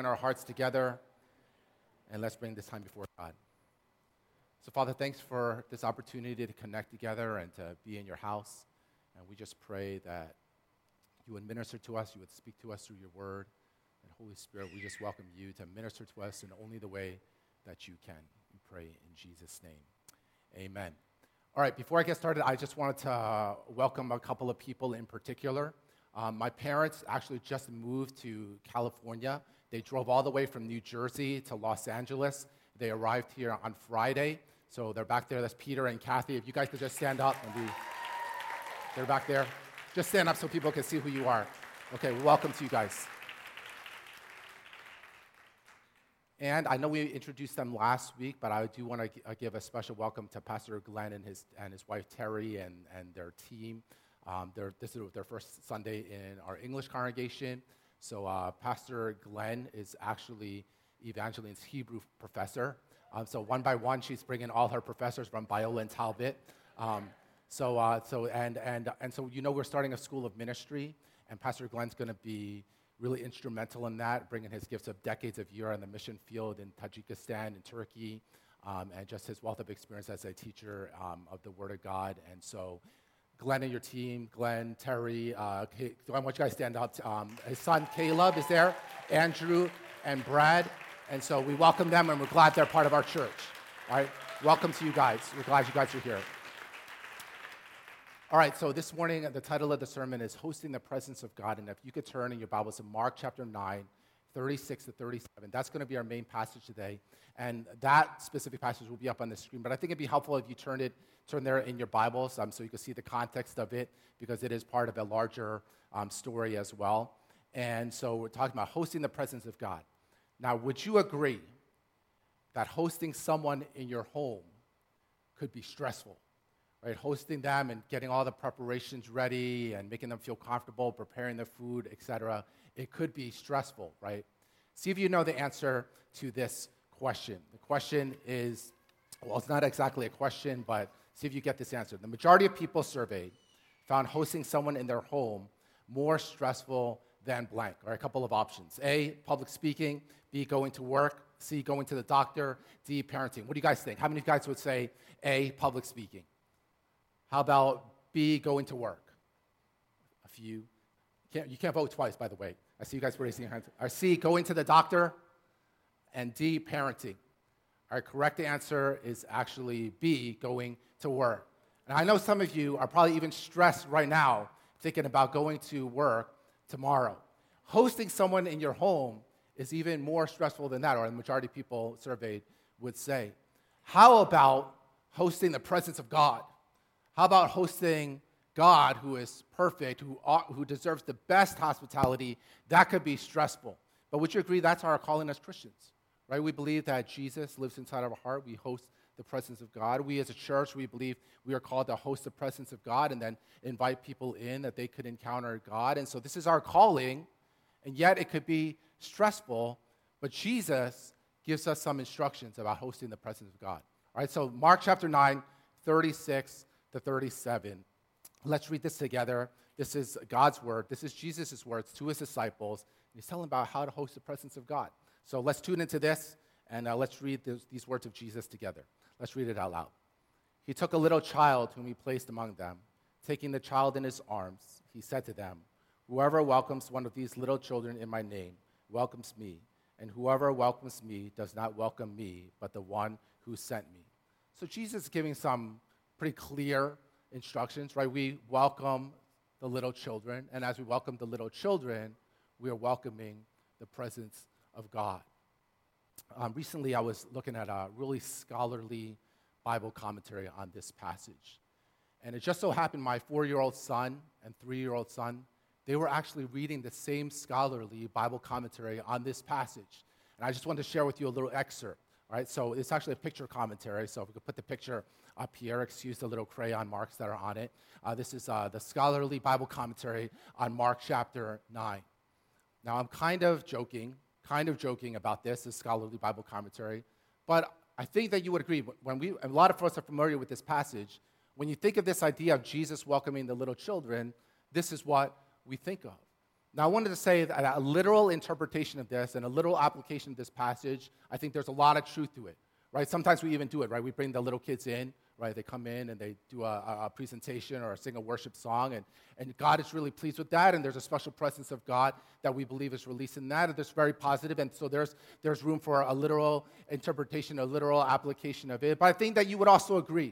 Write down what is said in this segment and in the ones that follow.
our hearts together, and let's bring this time before God. So, Father, thanks for this opportunity to connect together and to be in your house. And we just pray that you would minister to us, you would speak to us through your word. And Holy Spirit, we just welcome you to minister to us in only the way that you can. We pray in Jesus' name. Amen. All right, before I get started, I just wanted to welcome a couple of people in particular. My parents actually just moved to California. They drove all the way from New Jersey to Los Angeles. They arrived here on Friday. So they're back there. That's Peter and Kathy. If you guys could just stand up they're back there. Just stand up so people can see who you are. Okay, welcome to you guys. And I know we introduced them last week, but I do want to give a special welcome to Pastor Glenn and his wife Terry and their team. This is their first Sunday in our English congregation. So Pastor Glenn is actually Evangeline's Hebrew professor. So one by one, she's bringing all her professors from Biola and Talbot. So we're starting a school of ministry, and Pastor Glenn's going to be really instrumental in that, bringing his gifts of decades of year on the mission field in Tajikistan and Turkey, and just his wealth of experience as a teacher of the Word of God. And so Glenn and your team, Glenn, Terry, I want you guys to stand up. His son Caleb is there, Andrew and Brad. And so we welcome them, and we're glad they're part of our church. All right, welcome to you guys. We're glad you guys are here. All right, so this morning, the title of the sermon is Hosting the Presence of God. And if you could turn in your Bibles to Mark chapter 9, 36 to 37. That's going to be our main passage today. And that specific passage will be up on the screen. But I think it'd be helpful if you turn there in your Bibles so you can see the context of it, because it is part of a larger story as well. And so we're talking about hosting the presence of God. Now, would you agree that hosting someone in your home could be stressful? Right, hosting them and getting all the preparations ready and making them feel comfortable, preparing the food, etc. It could be stressful, right? See if you know the answer to this question. The question is, well, it's not exactly a question, but see if you get this answer. The majority of people surveyed found hosting someone in their home more stressful than blank. Or a couple of options. A, public speaking. B, going to work. C, going to the doctor. D, parenting. What do you guys think? How many of you guys would say A, public speaking? How about B, going to work? A few. You can't vote twice, by the way. I see you guys raising your hands. Or C, going to the doctor. And D, parenting. Our correct answer is actually B, going to work. And I know some of you are probably even stressed right now thinking about going to work tomorrow. Hosting someone in your home is even more stressful than that, or the majority of people surveyed would say. How about hosting the presence of God? How about hosting God, who is perfect, who deserves the best hospitality? That could be stressful. But would you agree that's our calling as Christians, right? We believe that Jesus lives inside of our heart. We host the presence of God. We as a church, we believe we are called to host the presence of God and then invite people in that they could encounter God. And so this is our calling, and yet it could be stressful, but Jesus gives us some instructions about hosting the presence of God. All right, so Mark chapter 9, 36 to 37. Let's read this together. This is God's word. This is Jesus' words to his disciples. He's telling about how to host the presence of God. So let's tune into this, and let's read these words of Jesus together. Let's read it out loud. He took a little child whom he placed among them. Taking the child in his arms, he said to them, "Whoever welcomes one of these little children in my name welcomes me, and whoever welcomes me does not welcome me, but the one who sent me." So Jesus is giving some pretty clear instructions, right? We welcome the little children, and as we welcome the little children, we are welcoming the presence of God. Recently, I was looking at a really scholarly Bible commentary on this passage, and it just so happened my 4-year-old son and 3-year-old son, they were actually reading the same scholarly Bible commentary on this passage, and I just wanted to share with you a little excerpt. All right, so it's actually a picture commentary, so if we could put the picture up here, excuse the little crayon marks that are on it. This is the scholarly Bible commentary on Mark chapter 9. Now, I'm kind of joking about this scholarly Bible commentary, but I think that you would agree, a lot of us are familiar with this passage, when you think of this idea of Jesus welcoming the little children, this is what we think of. Now, I wanted to say that a literal interpretation of this and a literal application of this passage, I think there's a lot of truth to it, right? Sometimes we even do it, right? We bring the little kids in, right? They come in and they do a presentation or sing a worship song, and God is really pleased with that, and there's a special presence of God that we believe is released in that, and it's very positive, and so there's room for a literal interpretation, a literal application of it. But I think that you would also agree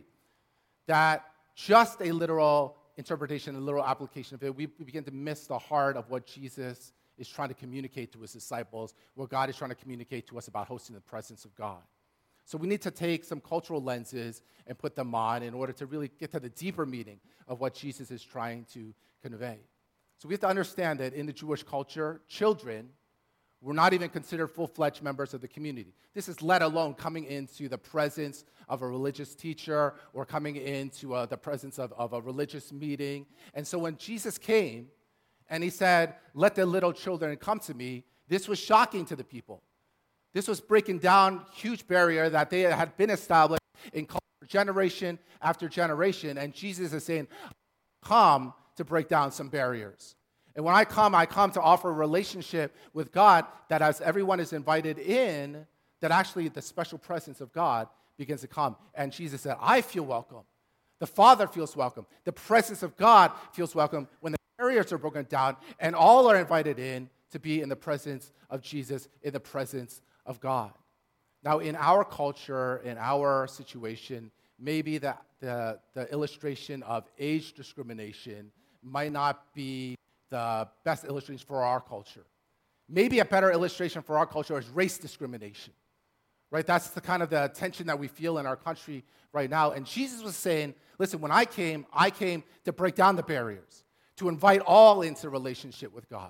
that just a literal interpretation, a literal application of it, we begin to miss the heart of what Jesus is trying to communicate to his disciples, what God is trying to communicate to us about hosting the presence of God. So we need to take some cultural lenses and put them on in order to really get to the deeper meaning of what Jesus is trying to convey. So we have to understand that in the Jewish culture, children were not even considered full-fledged members of the community. This is let alone coming into the presence of a religious teacher or coming into the presence of a religious meeting. And so when Jesus came and he said, "Let the little children come to me," this was shocking to the people. This was breaking down huge barrier that they had been established in culture generation after generation. And Jesus is saying, "Come to break down some barriers." And when I come to offer a relationship with God that as everyone is invited in, that actually the special presence of God begins to come. And Jesus said, "I feel welcome. The Father feels welcome. The presence of God feels welcome when the barriers are broken down and all are invited in to be in the presence of Jesus, in the presence of God." Now, in our culture, in our situation, maybe the illustration of age discrimination might not be the best illustration for our culture. Maybe a better illustration for our culture is race discrimination, right? That's the kind of the tension that we feel in our country right now. And Jesus was saying, listen, when I came to break down the barriers, to invite all into relationship with God.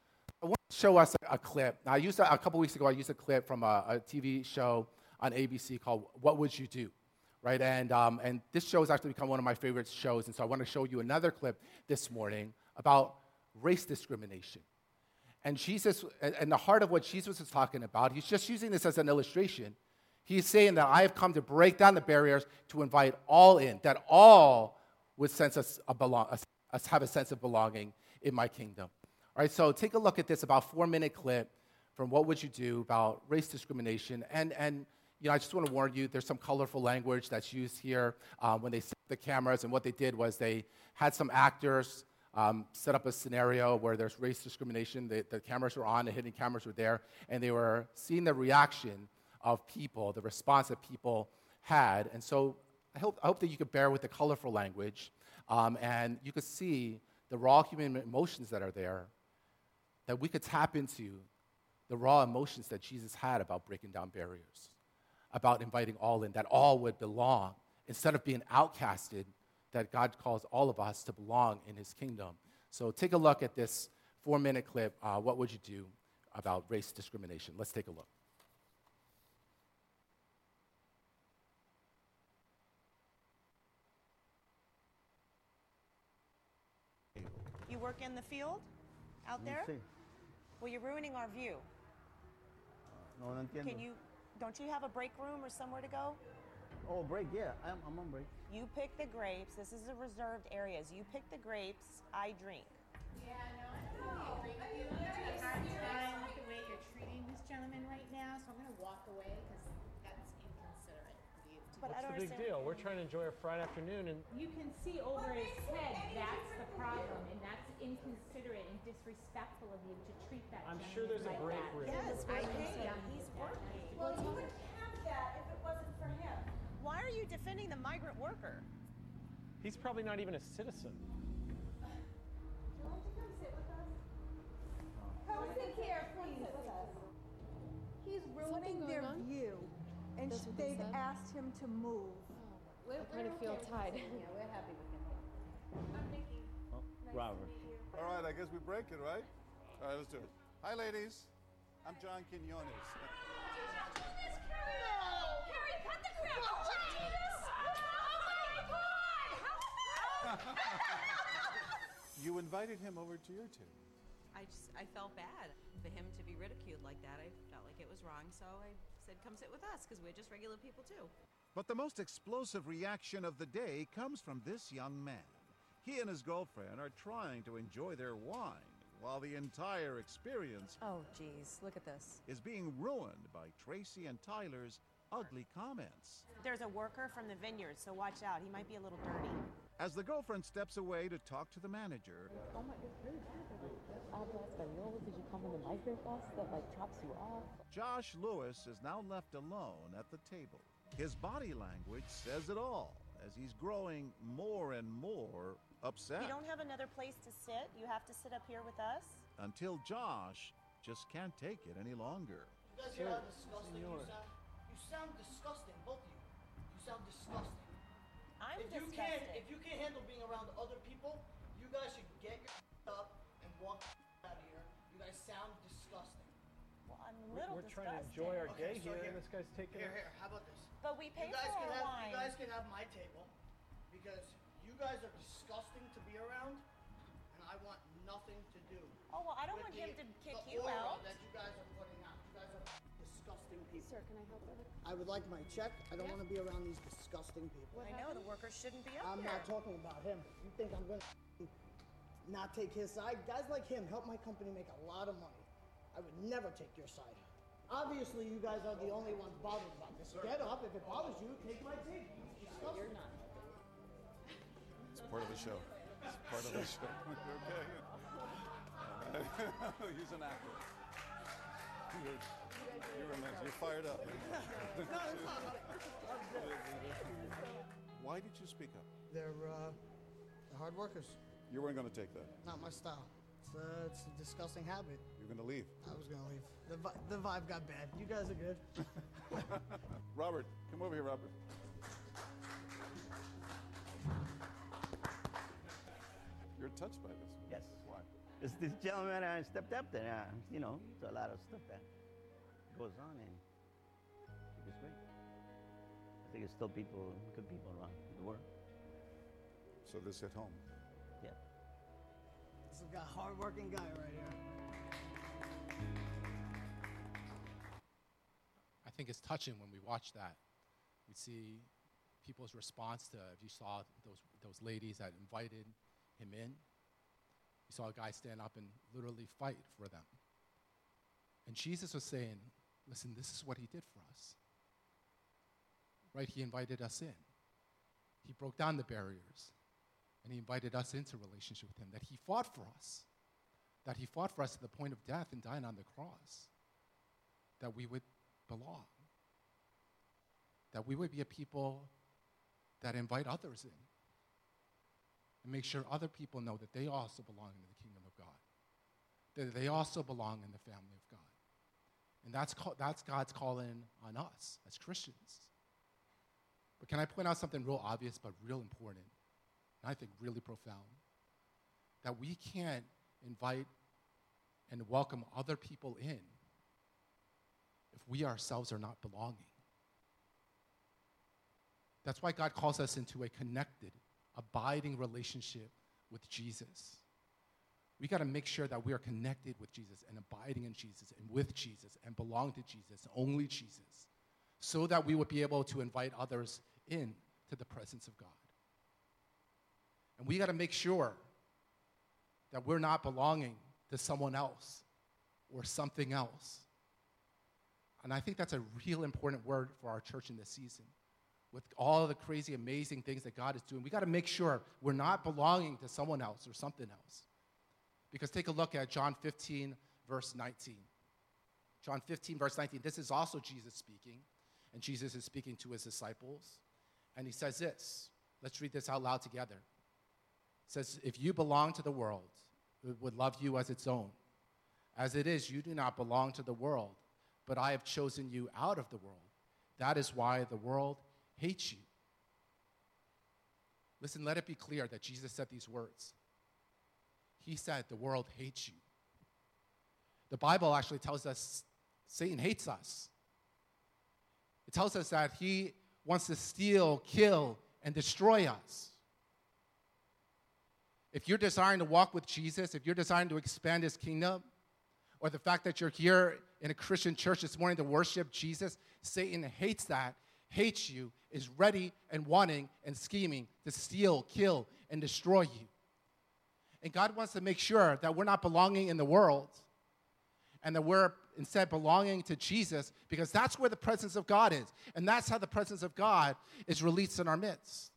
I want to show us a clip. Now, a couple weeks ago, I used a clip from a TV show on ABC called What Would You Do? Right? And this show has actually become one of my favorite shows, and so I want to show you another clip this morning about race discrimination. And Jesus, and the heart of what Jesus is talking about, he's just using this as an illustration. He's saying that I have come to break down the barriers to invite all in, that all would have a sense of belonging in my kingdom. All right, so take a look at this about 4-minute clip from What Would You Do about race discrimination. And you know, I just want to warn you, there's some colorful language that's used here when they set the cameras. And what they did was they had some actors set up a scenario where there's race discrimination. The cameras were on, the hidden cameras were there, and they were seeing the reaction of people, the response that people had. And so I hope that you could bear with the colorful language, and you could see the raw human emotions that are there, that we could tap into the raw emotions that Jesus had about breaking down barriers, about inviting all in, that all would belong. Instead of being outcasted, that God calls all of us to belong in his kingdom. So take a look at this 4-minute clip, What Would You Do about race discrimination? Let's take a look. You work in the field out there? Sí. Well, you're ruining our view. No entiendo. Don't you have a break room or somewhere to go? Oh, break, yeah. I'm on break. You pick the grapes. This is the reserved areas. You pick the grapes, I drink. Yeah, no, I agree with you. I'm having a hard time with the way you're treating this gentleman right now, so I'm going to walk away because that's inconsiderate of you. But I What's don't the big understand. deal? We're trying to enjoy a Friday afternoon, and You can see over his head that's the problem, and that's inconsiderate and disrespectful of you to treat that I'm sure there's a gentleman break like room. that. Yes, I we're can paying him. stand He's with that. working. Well, he would have that if it wasn't for him. Why are you defending the migrant worker? he's probably not even a citizen. Would you like to come sit with us? Come sit here, please. He's ruining their view, and they've asked him to move. I kind of feel tied. Robert. All right, I guess we break it, right? All right, let's do it. Hi, ladies. I'm John Quinones. Harry, cut the crap! Oh, Jesus! Oh, my God! You invited him over to your table. I felt bad for him to be ridiculed like that. I felt like it was wrong, so I said, come sit with us, because we're just regular people too. But the most explosive reaction of the day comes from this young man. He and his girlfriend are trying to enjoy their wine while the entire experience Oh, geez, look at this. is being ruined by Tracy and Tyler's ugly comments. There's a worker from the vineyard, so watch out. He might be a little dirty. As the girlfriend steps away to talk to the manager, Oh my God, hablo español? Did you come in the microbus that like chops you off? Josh Lewis is now left alone at the table. His body language says it all as he's growing more and more upset. You don't have another place to sit? You have to sit up here with us? Until Josh just can't take it any longer. You guys hear how disgusting you sound? You sound disgusting, both of you. You sound disgusting. I'm If disgusted. you can't handle being around other people, you guys should get your up and walk out of here. You guys sound disgusting. Well, I'm a little We're trying to disgusted. enjoy our Okay, day so here, here. and this guy's taking Here, it. here. How about this? But we pay You guys for can our have wine. you guys can have my table because you guys are disgusting to be around, and I want nothing to do. Oh, well, I don't with want him to kick the you aura out. that you guys are putting out. You guys are disgusting people. Sir, can I help with it? I would like my check. I don't want to be around these disgusting people. I know, the workers shouldn't be up I'm here. not talking about him. You think I'm going to not take his side? Guys like him help my company make a lot of money. I would never take your side. Obviously, you guys are the only ones bothered about this. Get up. If it bothers you, take my seat. You're not. It's part of the show. It's part of the show. Okay. He's an actor. You're amazing. You're fired up. Why did you speak up? They're hard workers. You weren't going to take that. Not my style. It's a disgusting habit. You're going to leave. I was gonna leave. The vibe got bad. You guys are good. Robert, come over here, Robert. You're touched by this. Yes. Why? It's this gentleman stepped up there. You know, it's a lot of stuff that goes on, and it's great. I think there's still good people around the world. So this hit home. Yeah. This is a hard-working guy right here. I think it's touching when we watch that. We see people's response to, if you saw those ladies that invited him in, you saw a guy stand up and literally fight for them. And Jesus was saying, listen, this is what he did for us. Right? He invited us in. He broke down the barriers. And he invited us into relationship with him, that he fought for us. That he fought for us to the point of death and dying on the cross. That we would belong. That we would be a people that invite others in. And make sure other people know that they also belong in the kingdom of God. That they also belong in the family of God. And that's God's calling on us as Christians. But can I point out something real obvious but real important? And I think really profound. That we can't invite and welcome other people in if we ourselves are not belonging. That's why God calls us into a connected, abiding relationship with Jesus. We got to make sure that we are connected with Jesus and abiding in Jesus and with Jesus and belong to Jesus, only Jesus, so that we would be able to invite others in to the presence of God. And we got to make sure that we're not belonging to someone else or something else. And I think that's a real important word for our church in this season. With all the crazy, amazing things that God is doing, we got to make sure we're not belonging to someone else or something else. Because take a look at John 15, verse 19. John 15, verse 19. This is also Jesus speaking. And Jesus is speaking to his disciples. And he says this. Let's read this out loud together. It says, if you belong to the world, it would love you as its own. As it is, you do not belong to the world, but I have chosen you out of the world. That is why the world hates you. Listen, let it be clear that Jesus said these words. He said the world hates you. The Bible actually tells us Satan hates us. It tells us that he wants to steal, kill, and destroy us. If you're desiring to walk with Jesus, if you're desiring to expand his kingdom, or the fact that you're here in a Christian church this morning to worship Jesus, Satan hates that, hates you, is ready and wanting and scheming to steal, kill, and destroy you. And God wants to make sure that we're not belonging in the world and that we're instead belonging to Jesus, because that's where the presence of God is. And that's how the presence of God is released in our midst.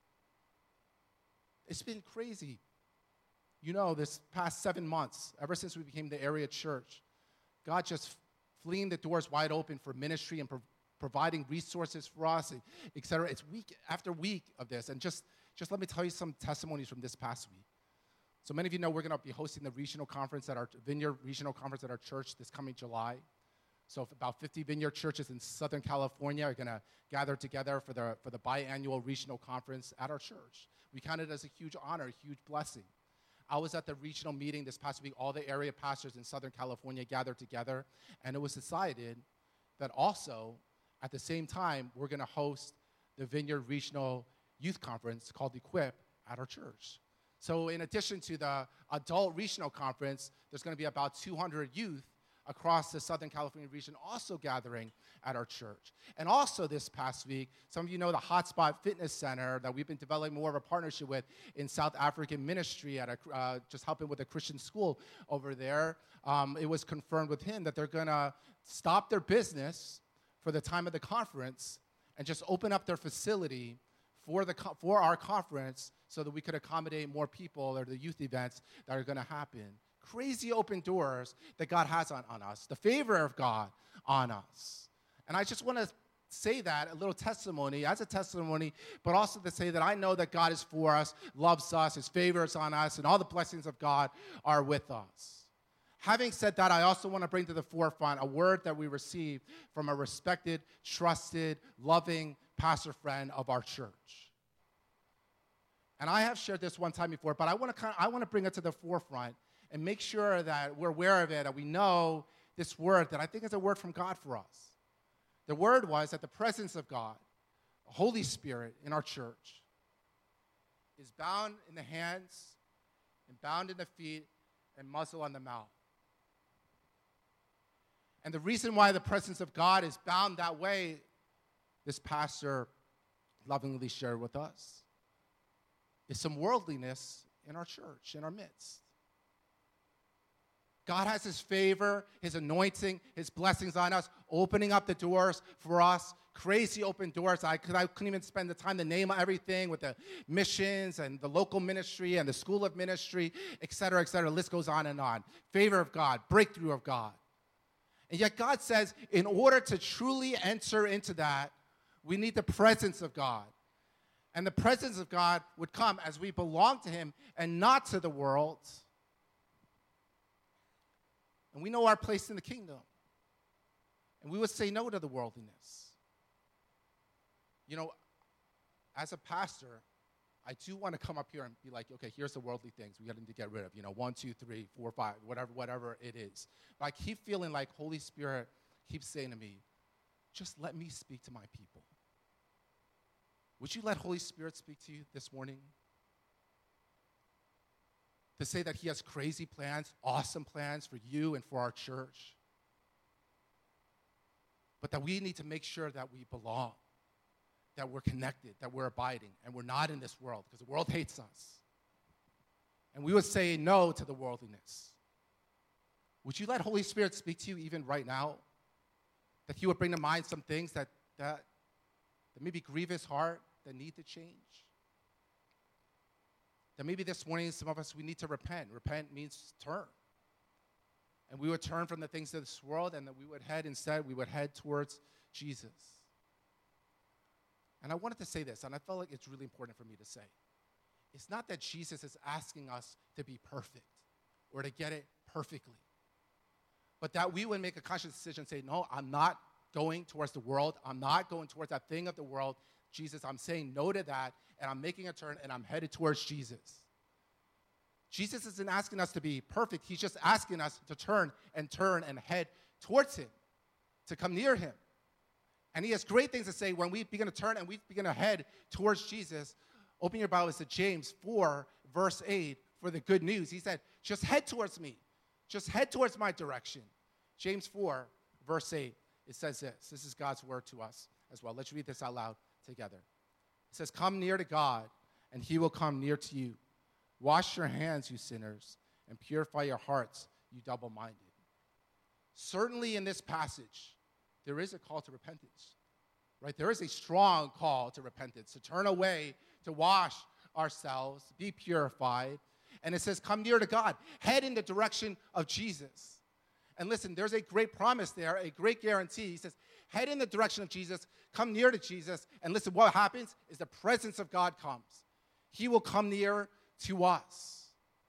It's been crazy. You know, this past 7 months, ever since we became the area church, God just flinging the doors wide open for ministry and providing resources for us, et cetera. It's week after week of this. And just let me tell you some testimonies from this past week. So many of you know we're going to be hosting the regional conference at our Vineyard Regional Conference at our church this coming July. So about 50 Vineyard churches in Southern California are going to gather together for the biannual regional conference at our church. We count it as a huge honor, a huge blessing. I was at the regional meeting this past week. All the area pastors in Southern California gathered together, and it was decided that also, at the same time, we're going to host the Vineyard Regional Youth Conference called Equip at our church. So in addition to the adult regional conference, there's going to be about 200 youth across the Southern California region also gathering at our church. And also this past week, some of you know the Hotspot Fitness Center that we've been developing more of a partnership with in South African ministry at just helping with a Christian school over there. It was confirmed with him that they're going to stop their business for the time of the conference and just open up their facility for our conference so that we could accommodate more people or the youth events that are going to happen. Crazy open doors that God has on us, the favor of God on us. And I just want to say that, a little testimony, as a testimony, but also to say that I know that God is for us, loves us, his favor is on us, and all the blessings of God are with us. Having said that, I also want to bring to the forefront a word that we received from a respected, trusted, loving pastor friend of our church. And I have shared this one time before, but I want to bring it to the forefront and make sure that we're aware of it, and we know this word that I think is a word from God for us. The word was that the presence of God, the Holy Spirit in our church, is bound in the hands and bound in the feet and muzzle on the mouth. And the reason why the presence of God is bound that way, this pastor lovingly shared with us, is some worldliness in our church, in our midst. God has his favor, his anointing, his blessings on us, opening up the doors for us, crazy open doors. I couldn't even spend the time to name everything with the missions and the local ministry and the school of ministry, et cetera, et cetera. The list goes on and on. Favor of God, breakthrough of God. And yet God says, in order to truly enter into that, we need the presence of God. And the presence of God would come as we belong to him and not to the world. And we know our place in the kingdom. And we would say no to the worldliness. You know, as a pastor, I do want to come up here and be like, okay, here's the worldly things we got to get rid of. 1, 2, 3, 4, 5, whatever it is. But I keep feeling like Holy Spirit keeps saying to me, just let me speak to my people. Would you let Holy Spirit speak to you this morning? To say that he has crazy plans, awesome plans for you and for our church. But that we need to make sure that we belong, that we're connected, that we're abiding, and we're not in this world, because the world hates us. And we would say no to the worldliness. Would you let Holy Spirit speak to you even right now? That he would bring to mind some things that maybe grieve his heart, that need to change? That maybe this morning, some of us, we need to repent. Repent means turn. And we would turn from the things of this world, and that we would head towards Jesus. And I wanted to say this, and I felt like it's really important for me to say. It's not that Jesus is asking us to be perfect or to get it perfectly, but that we would make a conscious decision and say, no, I'm not going towards the world. I'm not going towards that thing of the world. Jesus, I'm saying no to that, and I'm making a turn, and I'm headed towards Jesus. Jesus isn't asking us to be perfect. He's just asking us to turn and head towards him, to come near him. And he has great things to say when we begin to turn and we begin to head towards Jesus. Open your Bibles to James 4, verse 8, for the good news. He said, just head towards me. Just head towards my direction. James 4, verse 8, it says this. This is God's word to us as well. Let's read this out loud together. It says, come near to God, and he will come near to you. Wash your hands, you sinners, and purify your hearts, you double-minded. Certainly in this passage, there is a call to repentance, right? There is a strong call to repentance, to turn away, to wash ourselves, be purified. And it says, come near to God. Head in the direction of Jesus. And listen, there's a great promise there, a great guarantee. He says, head in the direction of Jesus, come near to Jesus. And listen, what happens is the presence of God comes. He will come near to us.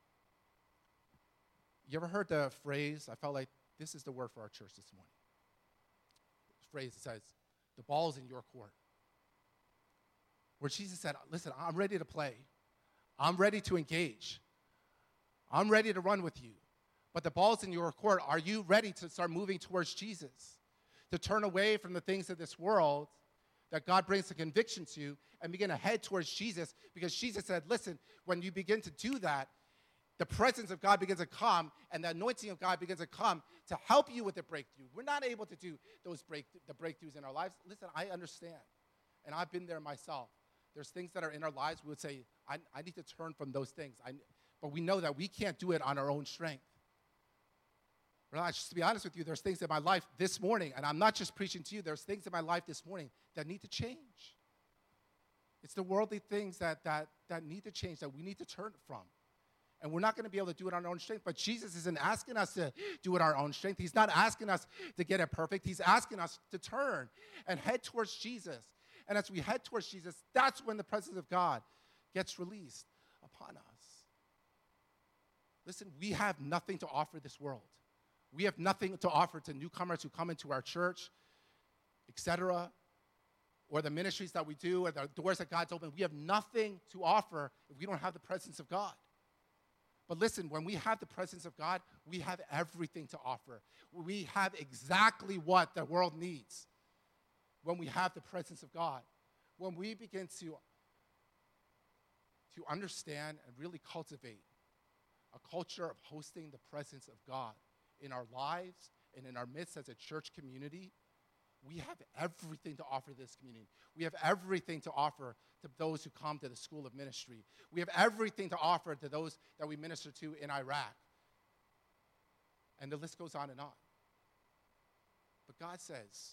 You ever heard the phrase, I felt like this is the word for our church this morning. The phrase that says, the ball's in your court. Where Jesus said, listen, I'm ready to play. I'm ready to engage. I'm ready to run with you. But the ball's in your court. Are you ready to start moving towards Jesus? To turn away from the things of this world that God brings a conviction to and begin to head towards Jesus? Because Jesus said, listen, when you begin to do that, the presence of God begins to come, and the anointing of God begins to come to help you with the breakthrough. We're not able to do the breakthroughs in our lives. Listen, I understand, and I've been there myself. There's things that are in our lives we would say, I need to turn from those things. But we know that we can't do it on our own strength. Well, just to be honest with you, there's things in my life this morning, and I'm not just preaching to you, there's things in my life this morning that need to change. It's the worldly things that need to change, that we need to turn from. And we're not going to be able to do it on our own strength. But Jesus isn't asking us to do it on our own strength. He's not asking us to get it perfect. He's asking us to turn and head towards Jesus. And as we head towards Jesus, that's when the presence of God gets released upon us. Listen, we have nothing to offer this world. We have nothing to offer to newcomers who come into our church, etc., or the ministries that we do, or the doors that God's opened. We have nothing to offer if we don't have the presence of God. But listen, when we have the presence of God, we have everything to offer. We have exactly what the world needs when we have the presence of God. When we begin to understand and really cultivate a culture of hosting the presence of God in our lives and in our midst as a church community, we have everything to offer this community. We have everything to offer to those who come to the school of ministry. We have everything to offer to those that we minister to in Iraq. And the list goes on and on. But God says,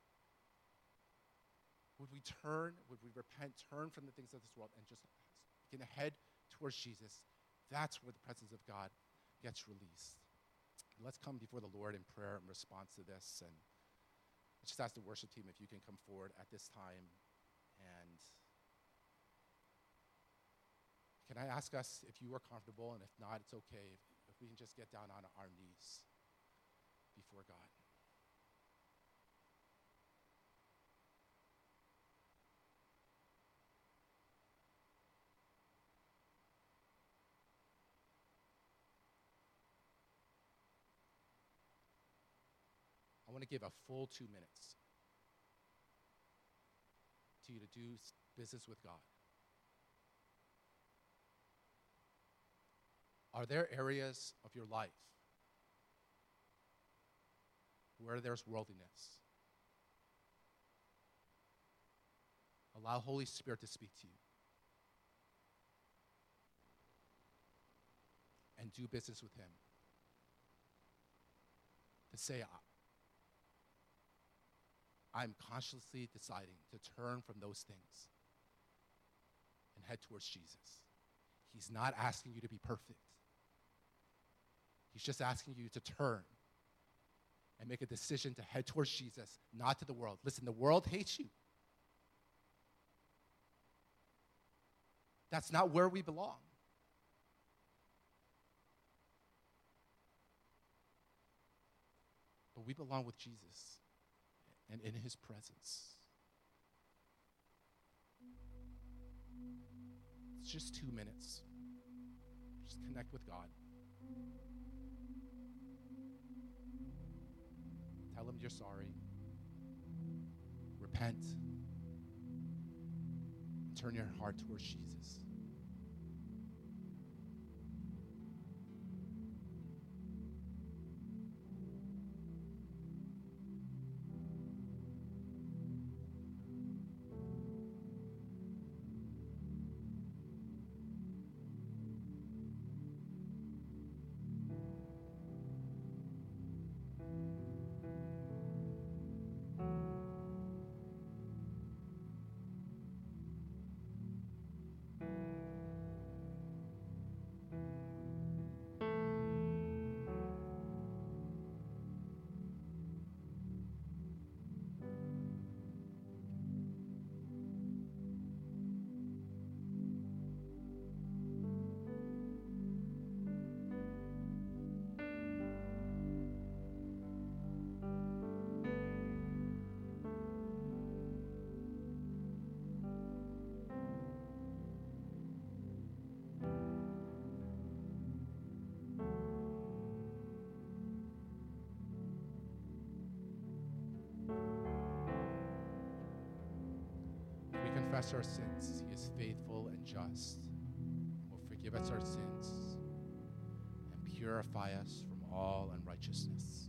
would we repent, turn from the things of this world, and just begin to head towards Jesus? That's where the presence of God gets released. Let's come before the Lord in prayer in response to this. And just ask the worship team if you can come forward at this time. And can I ask us if you are comfortable, and if not, it's okay, if we can just get down on our knees before God. I want to give a full 2 minutes to you to do business with God. Are there areas of your life where there's worldliness? Allow Holy Spirit to speak to you. And do business with Him. To say, I'm consciously deciding to turn from those things and head towards Jesus. He's not asking you to be perfect. He's just asking you to turn and make a decision to head towards Jesus, not to the world. Listen, the world hates you. That's not where we belong. But we belong with Jesus and in His presence. It's just 2 minutes. Just connect with God. Tell Him you're sorry. Repent. And turn your heart towards Jesus. confess our sins, he is faithful and just, and will forgive us our sins and purify us from all unrighteousness.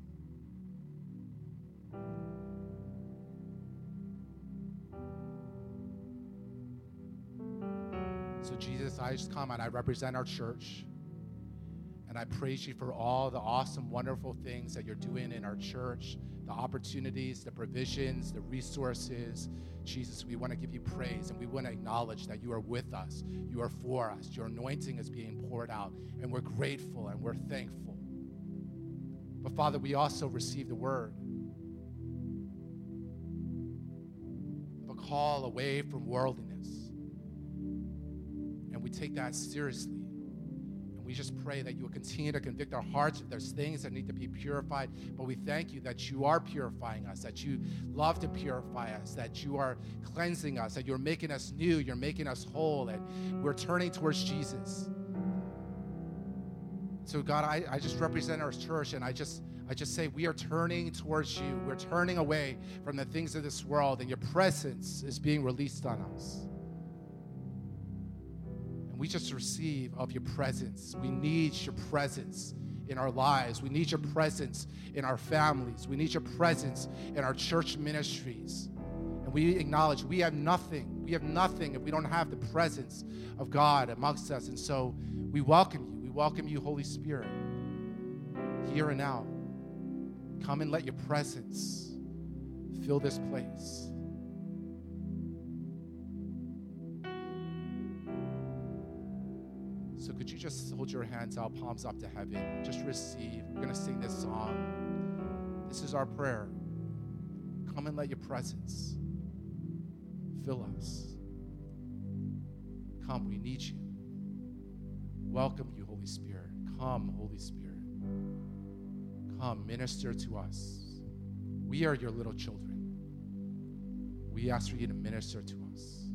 So Jesus, I just come and I represent our church. And I praise you for all the awesome, wonderful things that you're doing in our church, the opportunities, the provisions, the resources. Jesus, we want to give you praise, and we want to acknowledge that you are with us. You are for us. Your anointing is being poured out, and we're grateful and we're thankful. But Father, we also receive the word of a call away from worldliness. And we take that seriously. We just pray that you will continue to convict our hearts if there's things that need to be purified. But we thank you that you are purifying us, that you love to purify us, that you are cleansing us, that you're making us new, you're making us whole, and we're turning towards Jesus. So God, I just represent our church, and I just say we are turning towards you. We're turning away from the things of this world, and your presence is being released on us. We just receive of your presence. We need your presence in our lives. We need your presence in our families. We need your presence in our church ministries. And we acknowledge we have nothing. We have nothing if we don't have the presence of God amongst us. And so we welcome you. We welcome you, Holy Spirit, here and now. Come and let your presence fill this place. So could you just hold your hands out, palms up to heaven, just receive. We're going to sing this song. This is our prayer. Come and let your presence fill us. Come, we need you. Welcome you, Holy Spirit. Come, Holy Spirit. Come, minister to us. We are your little children. We ask for you to minister to us.